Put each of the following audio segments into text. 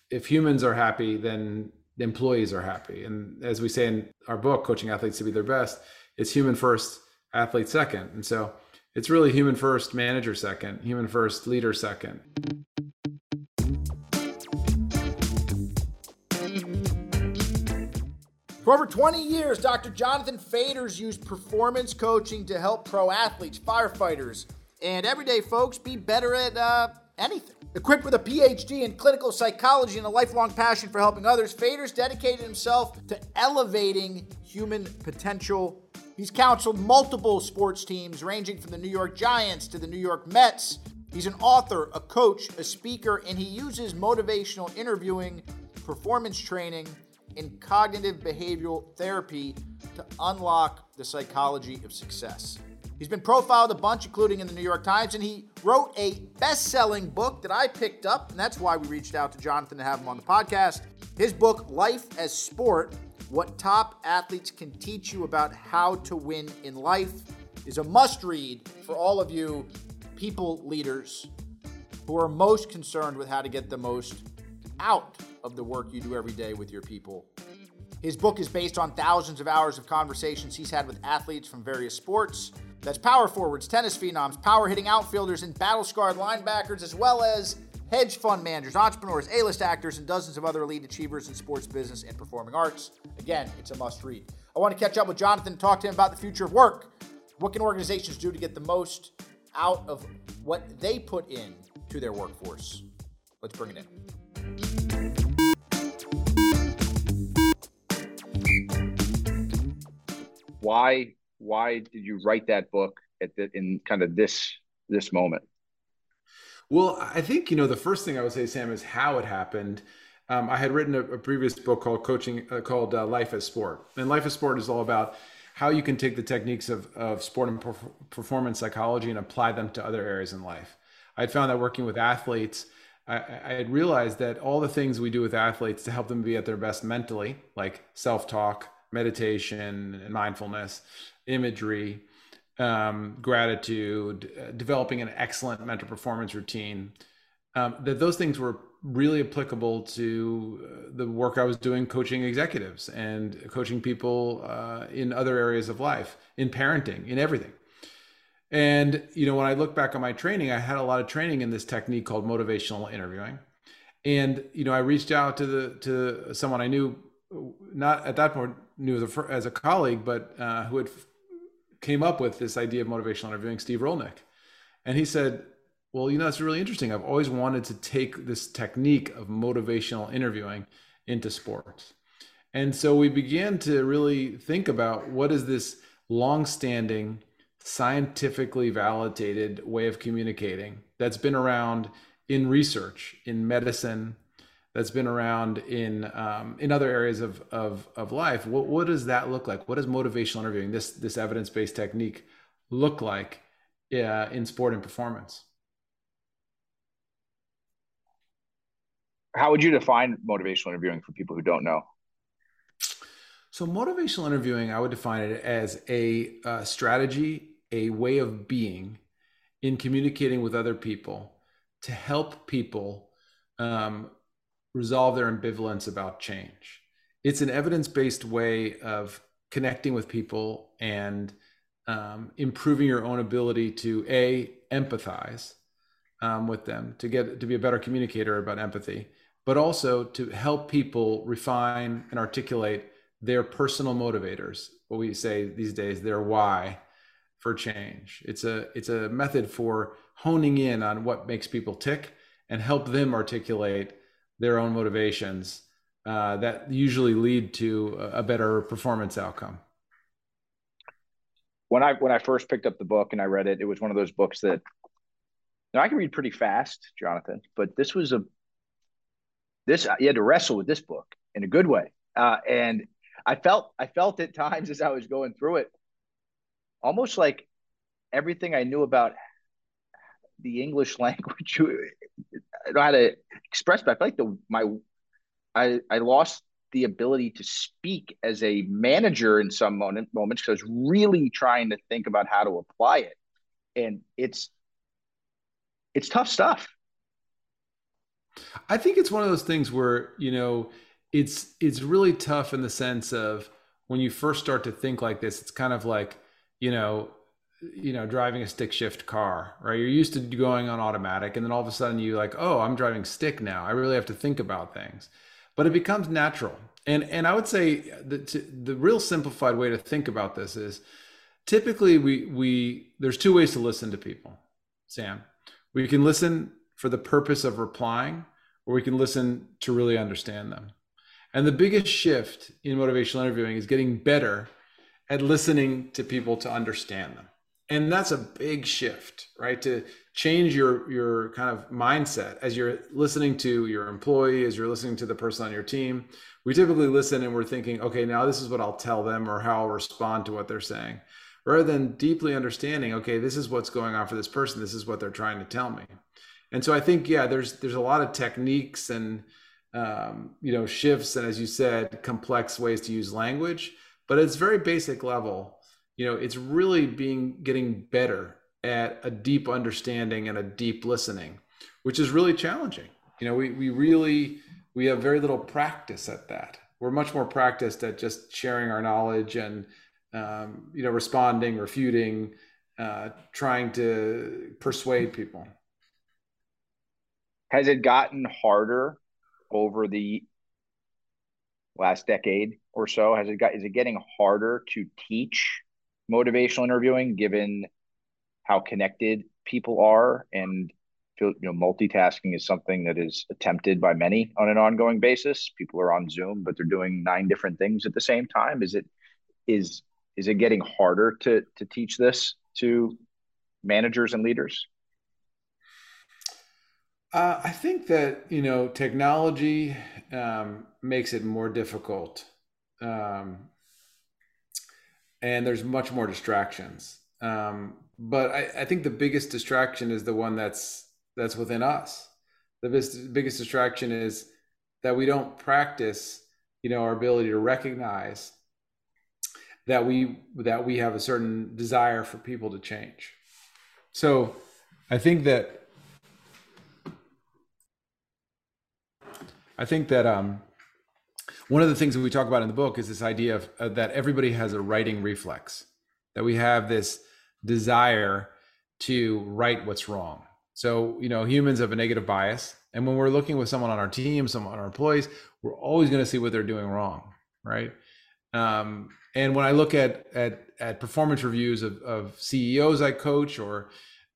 if humans are happy, then the employees are happy. And as we say in our book, Coaching Athletes to Be Their Best, it's human first, athlete second. And so it's really human first, manager second, human first, leader second. For over 20 years, Dr. Jonathan Faders used performance coaching to help pro athletes, firefighters, and everyday folks be better at anything. Equipped with a PhD in clinical psychology and a lifelong passion for helping others, Faders dedicated himself to elevating human potential. He's counseled multiple sports teams, ranging from the New York Giants to the New York Mets. He's an author, a coach, a speaker, and he uses motivational interviewing, performance training, and cognitive behavioral therapy to unlock the psychology of success. He's been profiled a bunch, including in the New York Times, and he wrote a best-selling book that I picked up, and that's why we reached out to Jonathan to have him on the podcast. His book, Life as Sport, What Top Athletes Can Teach You About How to Win in Life, is a must-read for all of you people leaders who are most concerned with how to get the most out of the work you do every day with your people. His book is based on thousands of hours of conversations he's had with athletes from various sports. That's power forwards, tennis phenoms, power hitting outfielders, and battle-scarred linebackers, as well as hedge fund managers, entrepreneurs, A-list actors, and dozens of other elite achievers in sports business and performing arts. Again, it's a must-read. I want to catch up with Jonathan and talk to him about the future of work. What can organizations do to get the most out of what they put in to their workforce? Let's bring it in. Why did you write that book in kind of this moment? Well, I think, the first thing I would say, Sam, is how it happened. I had written a previous book called Life as Sport. And Life as Sport is all about how you can take the techniques of sport and performance psychology and apply them to other areas in life. I had found that working with athletes, I had realized that all the things we do with athletes to help them be at their best mentally, like self-talk, meditation and mindfulness, imagery, gratitude, developing an excellent mental performance routine, that those things were really applicable to the work I was doing coaching executives and coaching people in other areas of life, in parenting, in everything. And, when I look back on my training, I had a lot of training in this technique called motivational interviewing. And, I reached out to someone I knew, not at that point knew as a colleague, but who had came up with this idea of motivational interviewing, Steve Rolnick. And he said, well, it's really interesting. I've always wanted to take this technique of motivational interviewing into sports. And so we began to really think about what is this long-standing, scientifically validated way of communicating that's been around in research, in medicine, that's been around in other areas of life. What does that look like? What does motivational interviewing, this evidence-based technique, look like in sport and performance? How would you define motivational interviewing for people who don't know? So motivational interviewing, I would define it as a strategy, a way of being in communicating with other people to help people resolve their ambivalence about change. It's an evidence-based way of connecting with people and improving your own ability to empathize with them, to be a better communicator about empathy, but also to help people refine and articulate their personal motivators, what we say these days, their why for change. It's a method for honing in on what makes people tick and help them articulate their own motivations that usually lead to a better performance outcome. When I first picked up the book and I read it, it was one of those books that I can read pretty fast, Jonathan, but you had to wrestle with this book in a good way. And I felt at times as I was going through it, almost like everything I knew about the English language, I know how to express, but I feel like I lost the ability to speak as a manager in some moments because I was really trying to think about how to apply it. And it's tough stuff. I think it's one of those things where, it's really tough in the sense of when you first start to think like this, it's kind of like, you know, driving a stick shift car, right? You're used to going on automatic, and then all of a sudden you like, oh, I'm driving stick now. I really have to think about things, but it becomes natural. And I would say that the real simplified way to think about this is typically we there's two ways to listen to people, Sam. We can listen for the purpose of replying, or we can listen to really understand them. And the biggest shift in motivational interviewing is getting better at listening to people to understand them. And that's a big shift, right? To change your kind of mindset as you're listening to your employee, as you're listening to the person on your team. We typically listen and we're thinking, okay, now this is what I'll tell them or how I'll respond to what they're saying, rather than deeply understanding, okay, this is what's going on for this person. This is what they're trying to tell me. And so I think, yeah, there's a lot of techniques and shifts, and as you said, complex ways to use language, but it's very basic level. It's really getting better at a deep understanding and a deep listening, which is really challenging. We have very little practice at that. We're much more practiced at just sharing our knowledge and responding, refuting, trying to persuade people. Has it gotten harder over the last decade or so? Is it getting harder to teach motivational interviewing given how connected people are, and multitasking is something that is attempted by many on an ongoing basis? People are on Zoom, but they're doing 9 different things at the same time. Is it getting harder to teach this to managers and leaders? I think that technology makes it more difficult, and there's much more distractions. But I think the biggest distraction is the one that's within us. The biggest distraction is that we don't practice, our ability to recognize that we have a certain desire for people to change. So I think that one of the things that we talk about in the book is this idea of that everybody has a righting reflex, that we have this desire to right what's wrong. So, humans have a negative bias. And when we're looking with someone on our team, someone on our employees, we're always going to see what they're doing wrong, right? And when I look at performance reviews of CEOs I coach or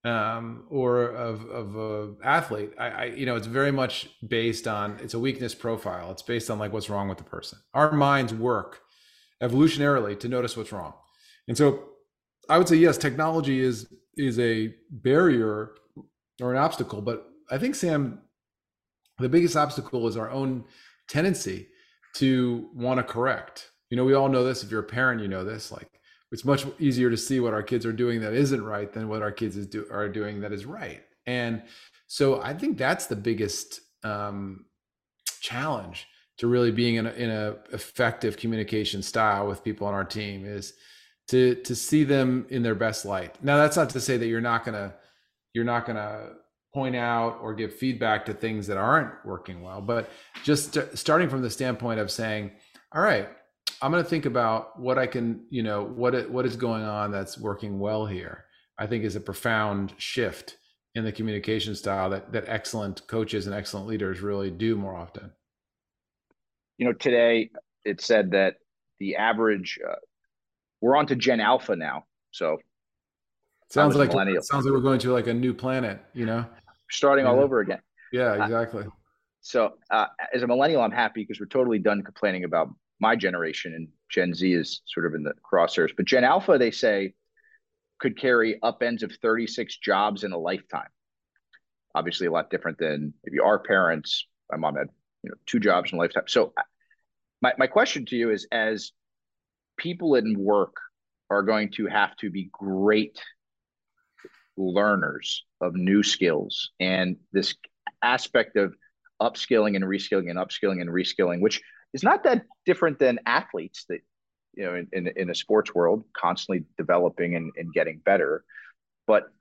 of a athlete, it's very much based on, it's a weakness profile. It's based on like what's wrong with the person. Our minds work evolutionarily to notice what's wrong. And so I would say, yes, technology is a barrier or an obstacle, but I think, Sam, the biggest obstacle is our own tendency to want to correct. We all know this. If you're a parent, you know this, like, it's much easier to see what our kids are doing that isn't right than what our kids are doing that is right. And so I think that's the biggest challenge to really being in a effective communication style with people on our team, is to see them in their best light. Now, that's not to say that you're not gonna point out or give feedback to things that aren't working well, but just starting from the standpoint of saying, all right, I'm going to think about what I can, what is going on that's working well here, I think is a profound shift in the communication style that excellent coaches and excellent leaders really do more often. Today it said that the average, we're on to Gen Alpha now. So sounds like we're going to like a new planet, starting all over again. Yeah, exactly. So as a millennial, I'm happy because we're totally done complaining about my generation, and Gen Z is sort of in the crosshairs. But Gen Alpha, they say, could carry upends of 36 jobs in a lifetime. Obviously a lot different than maybe our parents. My mom had 2 jobs in a lifetime. So my question to you is, as people in work are going to have to be great learners of new skills, and this aspect of upskilling and reskilling, which is not that different than athletes that, in a sports world, constantly developing and getting better. But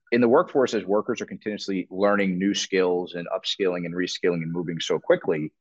in the workforce, as workers are continuously learning new skills and upskilling and reskilling and moving so quickly,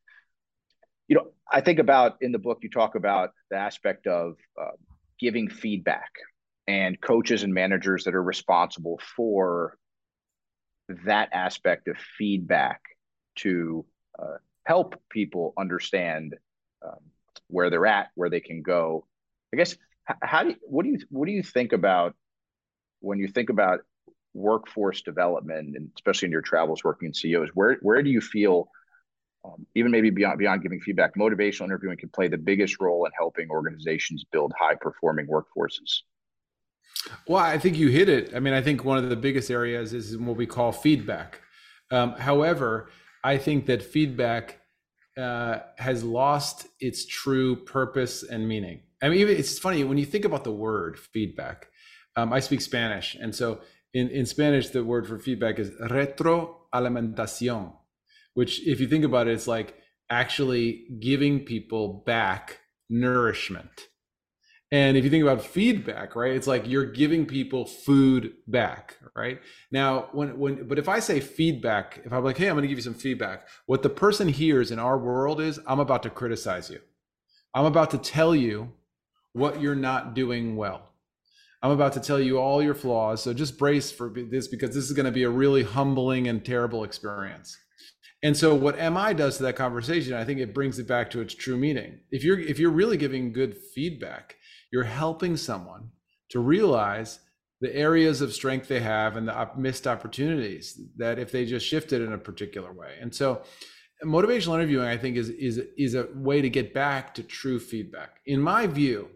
I think about in the book, you talk about the aspect of giving feedback and coaches and managers that are responsible for that aspect of feedback to help people understand where they're at, where they can go. I guess, what do you think about when you think about workforce development, and especially in your travels working in CEOs, where do you feel, even maybe beyond giving feedback, motivational interviewing can play the biggest role in helping organizations build high performing workforces? Well, I think you hit it. I mean, I think one of the biggest areas is what we call feedback. However, I think that feedback has lost its true purpose and meaning. I mean, it's funny when you think about the word feedback. I speak Spanish, and so in Spanish, the word for feedback is retroalimentación, which, if you think about it, it's like actually giving people back nourishment. And if you think about feedback, right, it's like you're giving people food back, right? Now, but if I say feedback, if I'm like, hey, I'm going to give you some feedback, what the person hears in our world is, I'm about to criticize you. I'm about to tell you what you're not doing well. I'm about to tell you all your flaws. So just brace for this, because this is going to be a really humbling and terrible experience. And so what MI does to that conversation, I think it brings it back to its true meaning. If you're really giving good feedback, you're helping someone to realize the areas of strength they have and the missed opportunities that if they just shifted in a particular way. And so motivational interviewing, I think, is a way to get back to true feedback. In my view,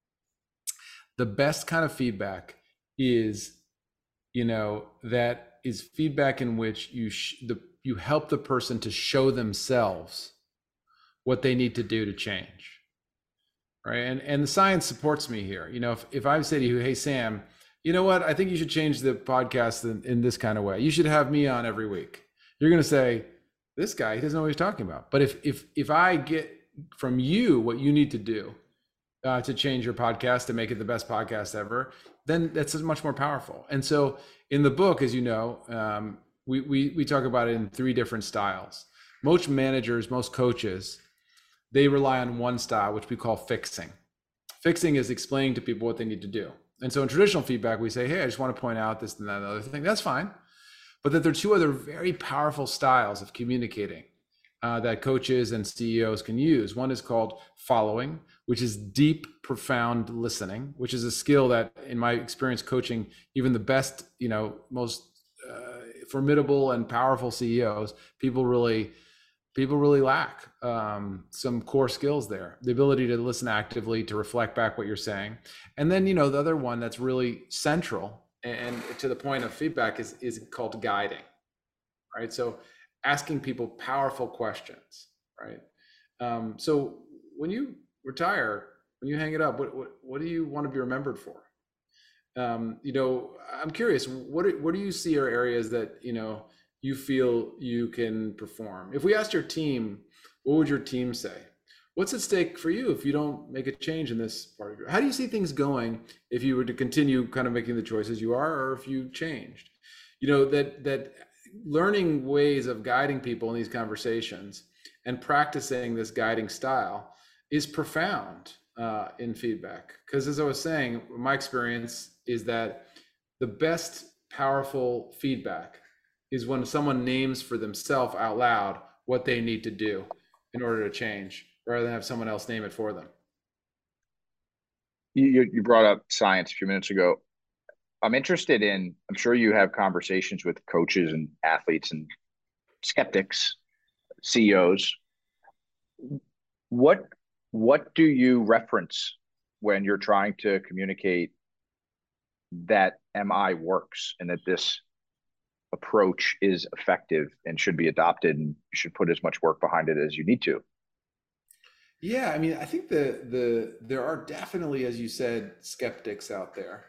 the best kind of feedback is, that is feedback in which you help the person to show themselves what they need to do to change, right? And the science supports me here. If I say to you, hey, Sam, you know what? I think you should change the podcast in this kind of way. You should have me on every week. You're going to say, this guy, he doesn't know what he's talking about. But if I get from you what you need to do to change your podcast to make it the best podcast ever, then that's much more powerful. And so in the book, as you know, we talk about it in 3 different styles. Most managers, most coaches, they rely on one style, which we call fixing. Fixing is explaining to people what they need to do. And so in traditional feedback, we say, hey, I just want to point out this and that and other thing. That's fine. But that there are 2 other very powerful styles of communicating that coaches and CEOs can use. One is called following, which is deep, profound listening, which is a skill that, in my experience coaching, even the best, most formidable and powerful CEOs, people really lack some core skills there. The ability to listen actively, to reflect back what you're saying. And then, the other one that's really central and to the point of feedback is called guiding, right? So asking people powerful questions, right? So when you retire, when you hang it up, what do you want to be remembered for? I'm curious, what do you see are areas that, you feel you can perform? If we asked your team, what would your team say? What's at stake for you if you don't make a change in this part of your, how do you see things going if you were to continue kind of making the choices you are, or if you changed? That learning ways of guiding people in these conversations and practicing this guiding style is profound in feedback. Because as I was saying, my experience is that the best powerful feedback is when someone names for themselves out loud what they need to do in order to change, rather than have someone else name it for them. You brought up science a few minutes ago. I'm sure you have conversations with coaches and athletes and skeptics, CEOs. What do you reference when you're trying to communicate that MI works and that this approach is effective and should be adopted, and you should put as much work behind it as you need to? Yeah, I mean, I think there are definitely, as you said, skeptics out there.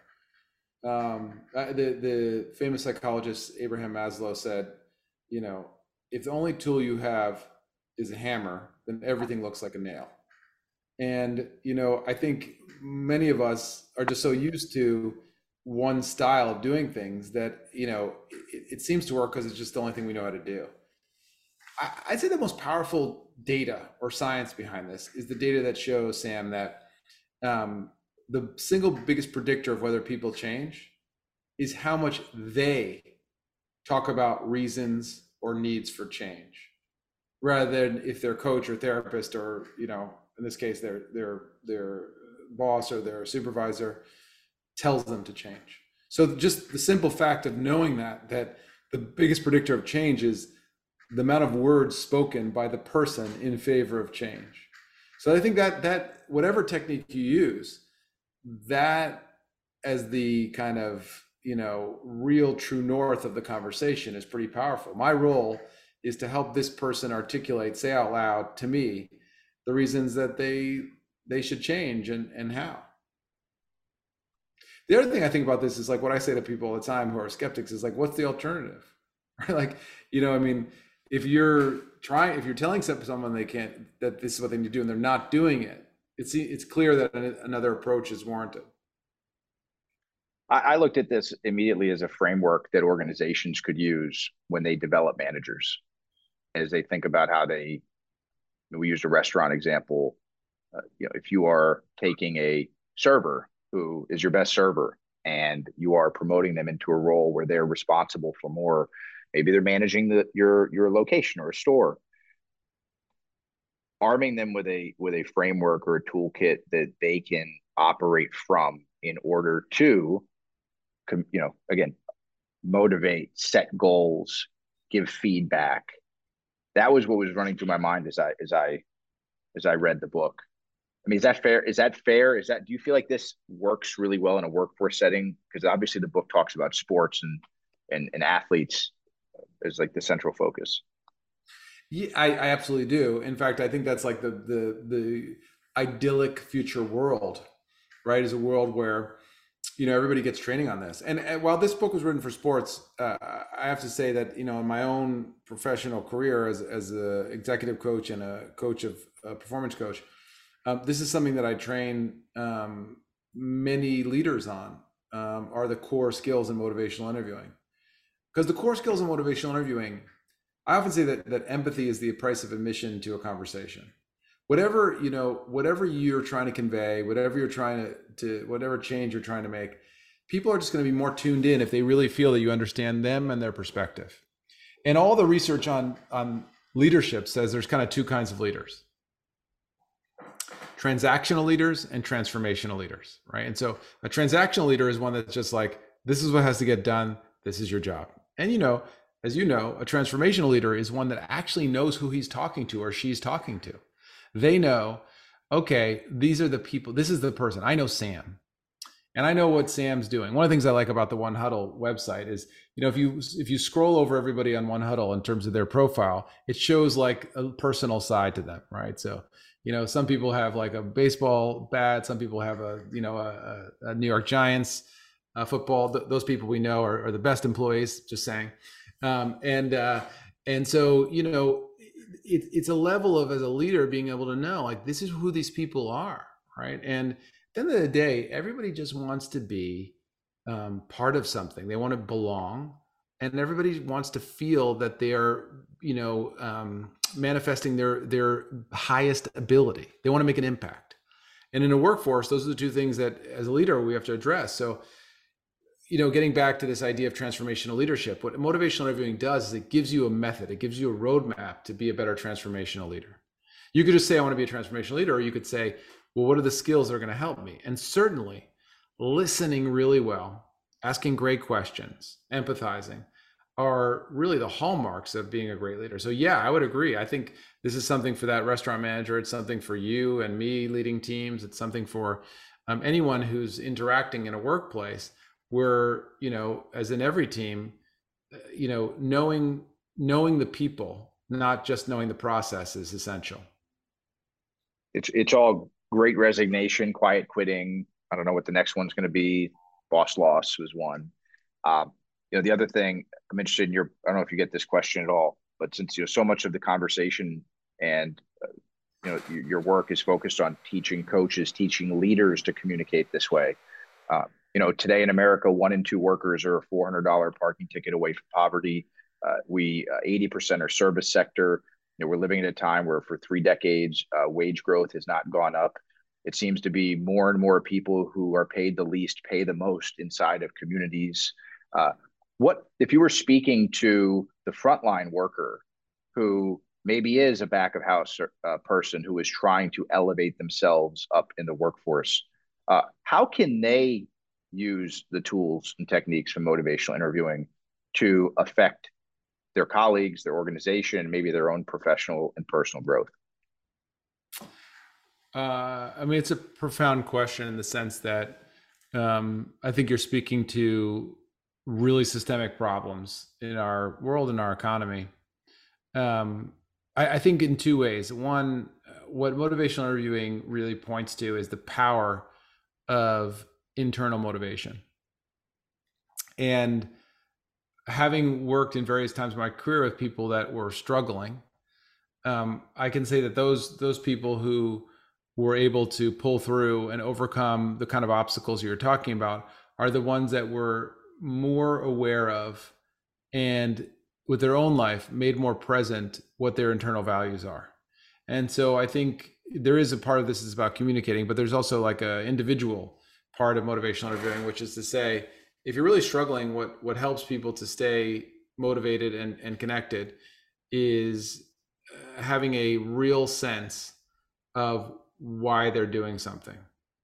The famous psychologist Abraham Maslow said, if the only tool you have is a hammer, then everything looks like a nail. And I think many of us are just so used to one style of doing things that, it seems to work because it's just the only thing we know how to do. I'd say the most powerful data or science behind this is the data that shows, Sam, that the single biggest predictor of whether people change is how much they talk about reasons or needs for change, rather than if their coach or therapist or, in this case, their boss or their supervisor tells them to change. So just the simple fact of knowing that the biggest predictor of change is the amount of words spoken by the person in favor of change. So I think that whatever technique you use, that as the kind of, real true north of the conversation is pretty powerful. My role is to help this person articulate, say out loud to me, the reasons that they should change and how. The other thing I think about this is like what I say to people all the time who are skeptics is like, what's the alternative? Right? Like, if you're telling someone that this is what they need to do and they're not doing it, it's clear that another approach is warranted. I looked at this immediately as a framework that organizations could use when they develop managers, as they think about how we used a restaurant example. If you are taking a server who is your best server and you are promoting them into a role where they're responsible for more, maybe they're managing your location or a store, arming them with a framework or a toolkit that they can operate from in order to, again, motivate, set goals, give feedback. That was what was running through my mind as I read the book. I mean, is that fair? Do you feel like this works really well in a workforce setting? Because obviously the book talks about sports and athletes as like the central focus. Yeah, I absolutely do. In fact, I think that's like the idyllic future world, right? Is a world where, everybody gets training on this. And while this book was written for sports, I have to say that, in my own professional career as an executive coach and a performance coach, this is something that I train many leaders on, are the core skills in motivational interviewing. Because the core skills in motivational interviewing, I often say that empathy is the price of admission to a conversation. Whatever you're trying to convey, whatever you're trying to whatever change you're trying to make, people are just going to be more tuned in if they really feel that you understand them and their perspective. And all the research on leadership says there's kind of two kinds of leaders: transactional leaders and transformational leaders, right? And so a transactional leader is one that's just like, this is what has to get done. This is your job. And as you know, a transformational leader is one that actually knows who he's talking to or she's talking to. They know, okay, these are the people, this is the person. I know Sam, and I know what Sam's doing. One of the things I like about the One Huddle website is, if you scroll over everybody on One Huddle in terms of their profile, it shows like a personal side to them, right? So, some people have like a baseball bat, some people have a New York Giants football. Those people we know are the best employees, just saying. And so, it's a level of, as a leader, being able to know, like, this is who these people are, right? And at the end of the day, everybody just wants to be part of something. They want to belong, and everybody wants to feel that they are, manifesting their highest ability. They want to make an impact. And in a workforce, those are the two things that, as a leader, we have to address. So, getting back to this idea of transformational leadership, what motivational interviewing does is it gives you a method, it gives you a roadmap to be a better transformational leader. You could just say, I want to be a transformational leader, or you could say, well, what are the skills that are going to help me? And certainly listening really well, asking great questions, empathizing are really the hallmarks of being a great leader. So yeah, I would agree. I think this is something for that restaurant manager. It's something for you and me leading teams. It's something for anyone who's interacting in a workplace where, as in every team, knowing the people, not just knowing the process, is essential. It's all great resignation, quiet quitting. I don't know what the next one's going to be. Boss loss was one. The other thing I'm interested in, I don't know if you get this question at all, but since so much of the conversation and your work is focused on teaching coaches, teaching leaders to communicate this way. Today in America, 1 in 2 workers are a $400 parking ticket away from poverty. We 80% are service sector. We're living at a time where for 3 decades, wage growth has not gone up. It seems to be more and more people who are paid the least pay the most inside of communities. What if you were speaking to the frontline worker who maybe is a back of house person who is trying to elevate themselves up in the workforce? How can they use the tools and techniques from motivational interviewing to affect their colleagues, their organization, and maybe their own professional and personal growth? I mean, it's a profound question in the sense that I think you're speaking to really systemic problems in our world and our economy. I think in 2 ways. One, what motivational interviewing really points to is the power of internal motivation. And having worked in various times of my career with people that were struggling, I can say that those people who were able to pull through and overcome the kind of obstacles you're talking about are the ones that were more aware of and with their own life made more present what their internal values are. And so I think there is a part of this is about communicating, but there's also like a individual part of motivational interviewing, which is to say, if you're really struggling, what helps people to stay motivated and connected is having a real sense of why they're doing something.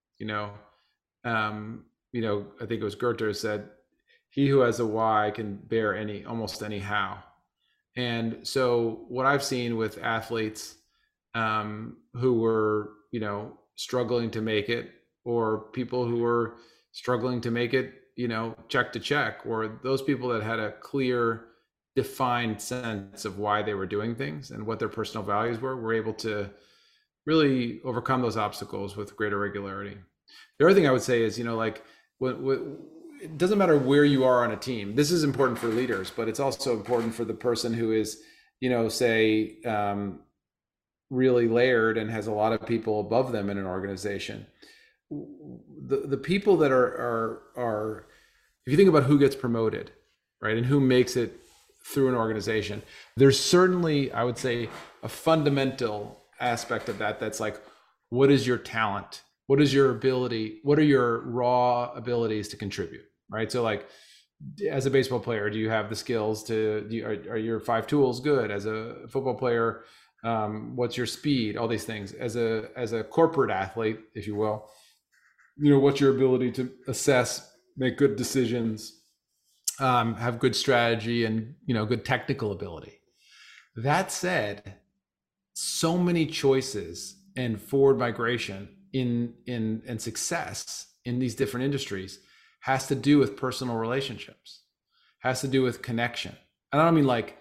I think it was Goethe who said, "He who has a why can bear almost any how." And so what I've seen with athletes who were, struggling to make it, or people who were struggling to make it, check to check, or those people that had a clear, defined sense of why they were doing things and what their personal values were able to really overcome those obstacles with greater regularity. The other thing I would say is, it doesn't matter where you are on a team. This is important for leaders, but it's also important for the person who is, say, really layered and has a lot of people above them in an organization. The people that are, if you think about who gets promoted, right, and who makes it through an organization, there's certainly, I would say, a fundamental aspect of that's like, what is your talent? What is your ability? What are your raw abilities to contribute, right? So like, as a baseball player, do you have the skills are your 5 tools good? As a football player, what's your speed? All these things. As a corporate athlete, if you will, what's your ability to assess, make good decisions, have good strategy, and good technical ability. That said, so many choices and forward migration in success in these different industries has to do with personal relationships, has to do with connection. And I don't mean like,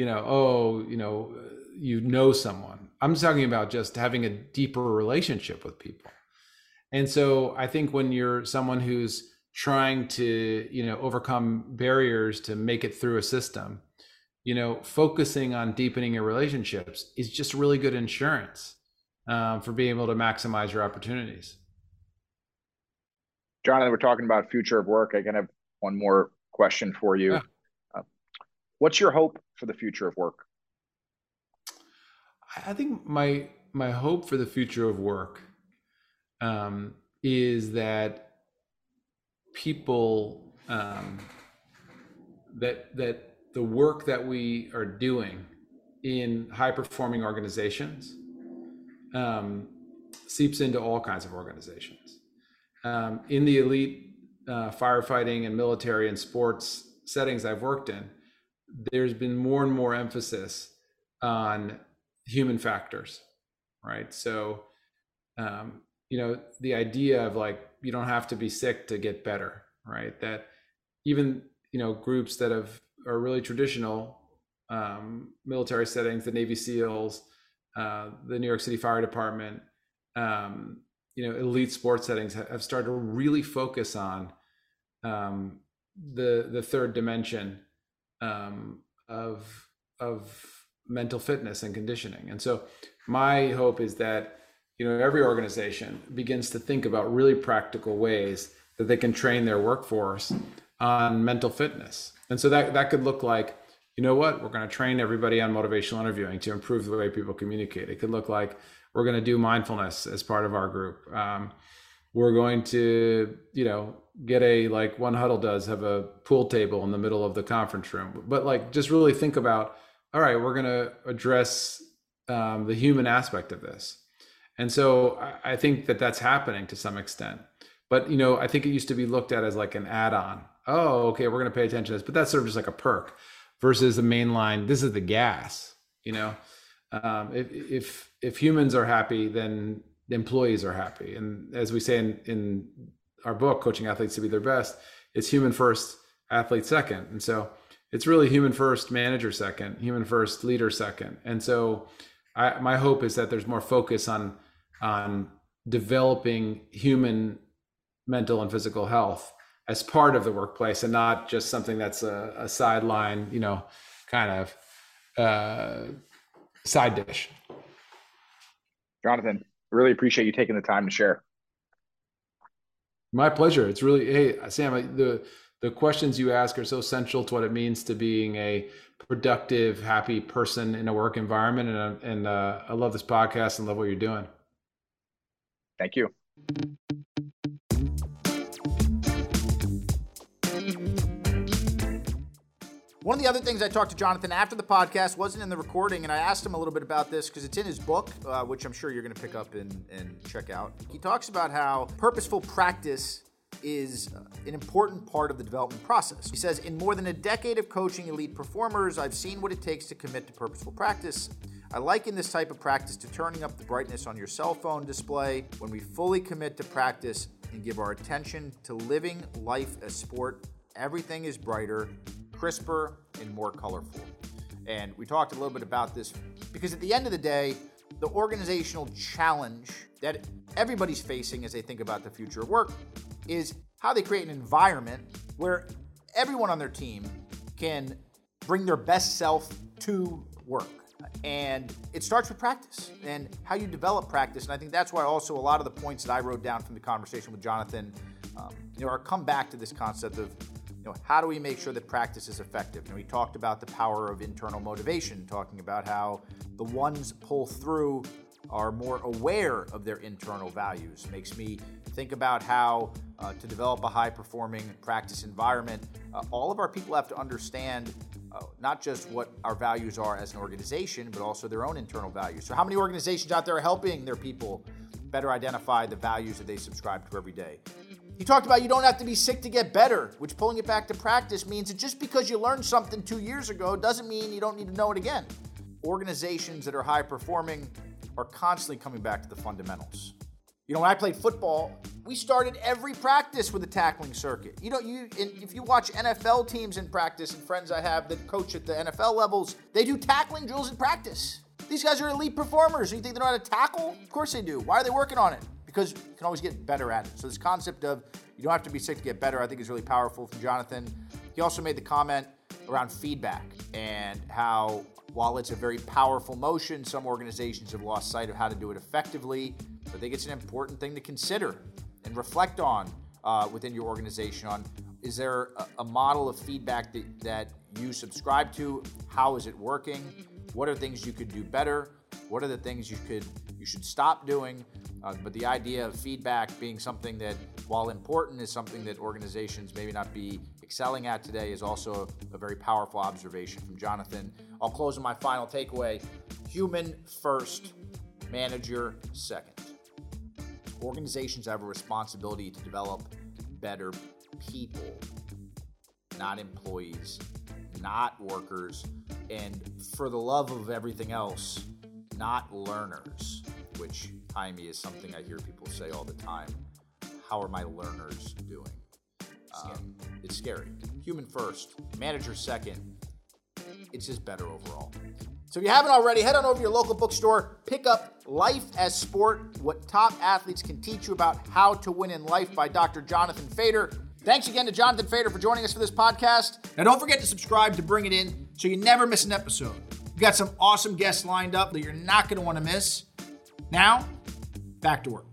someone. I'm just talking about just having a deeper relationship with people. And so I think when you're someone who's trying to, overcome barriers to make it through a system, focusing on deepening your relationships is just really good insurance for being able to maximize your opportunities. Jonathan, we're talking about future of work. I can have one more question for you. Yeah. What's your hope for the future of work? I think my hope for the future of work is that people that the work that we are doing in high performing organizations seeps into all kinds of organizations. In the elite firefighting and military and sports settings I've worked in, there's been more and more emphasis on human factors, right? So, the idea of like, you don't have to be sick to get better, right? That even, groups that are really traditional military settings, the Navy SEALs, the New York City Fire Department, elite sports settings have started to really focus on the third dimension of mental fitness and conditioning. And so my hope is that every organization begins to think about really practical ways that they can train their workforce on mental fitness. And so that could look like, you know what, we're going to train everybody on motivational interviewing to improve the way people communicate. It could look like we're going to do mindfulness as part of our group. We're going to, get like One Huddle does, have a pool table in the middle of the conference room. But like, just really think about, all right, we're going to address the human aspect of this. And so I think that's happening to some extent. But, I think it used to be looked at as like an add-on. Oh, okay, we're going to pay attention to this. But that's sort of just like a perk versus the main line. This is the gas, If humans are happy, then the employees are happy. And as we say in our book, Coaching Athletes to Be Their Best, it's human first, athlete second. And so it's really human first, manager second, human first, leader second. And so my hope is that there's more focus on developing human mental and physical health as part of the workplace, and not just something that's a sideline, kind of side dish. Jonathan, really appreciate you taking the time to share. My pleasure. It's really, hey, Sam, the questions you ask are so central to what it means to being a productive, happy person in a work environment. And I love this podcast and love what you're doing. Thank you. One of the other things I talked to Jonathan after the podcast wasn't in the recording, and I asked him a little bit about this because it's in his book, which I'm sure you're going to pick up and check out. He talks about how purposeful practice is an important part of the development process. He says, in more than a decade of coaching elite performers, I've seen what it takes to commit to purposeful practice. I liken this type of practice to turning up the brightness on your cell phone display. When we fully commit to practice and give our attention to living life as sport, everything is brighter, crisper, and more colorful. And we talked a little bit about this because at the end of the day, the organizational challenge that everybody's facing as they think about the future of work is how they create an environment where everyone on their team can bring their best self to work. And it starts with practice and how you develop practice. And I think that's why also a lot of the points that I wrote down from the conversation with Jonathan are come back to this concept of how do we make sure that practice is effective? He talked about the power of internal motivation, talking about how the ones pull through are more aware of their internal values. Makes me think about how to develop a high-performing practice environment, all of our people have to understand not just what our values are as an organization, but also their own internal values. So how many organizations out there are helping their people better identify the values that they subscribe to every day? He talked about you don't have to be sick to get better, which pulling it back to practice means that just because you learned something 2 years ago doesn't mean you don't need to know it again. Organizations that are high performing are constantly coming back to the fundamentals. When I played football, we started every practice with a tackling circuit. If you watch NFL teams in practice, and friends I have that coach at the NFL levels, they do tackling drills in practice. These guys are elite performers. You think they know how to tackle? Of course they do. Why are they working on it? Because you can always get better at it. So this concept of you don't have to be sick to get better, I think is really powerful from Jonathan. He also made the comment around feedback and how while it's a very powerful motion, some organizations have lost sight of how to do it effectively. I think it's an important thing to consider and reflect on within your organization on, is there a model of feedback that you subscribe to? How is it working? What are things you could do better? What are the things you should stop doing? But the idea of feedback being something that, while important, is something that organizations maybe not be excelling at today is also a very powerful observation from Jonathan. I'll close with my final takeaway. Human first, manager second. Organizations have a responsibility to develop better people, not employees, not workers, and for the love of everything else, not learners, which, Jaime, is something I hear people say all the time. How are my learners doing? It's scary. Human first, manager second. It's just better overall. So if you haven't already, head on over to your local bookstore, pick up Life as Sport, What Top Athletes Can Teach You About How to Win in Life by Dr. Jonathan Fader. Thanks again to Jonathan Fader for joining us for this podcast. Now don't forget to subscribe to Bring It In so you never miss an episode. We've got some awesome guests lined up that you're not going to want to miss. Now, back to work.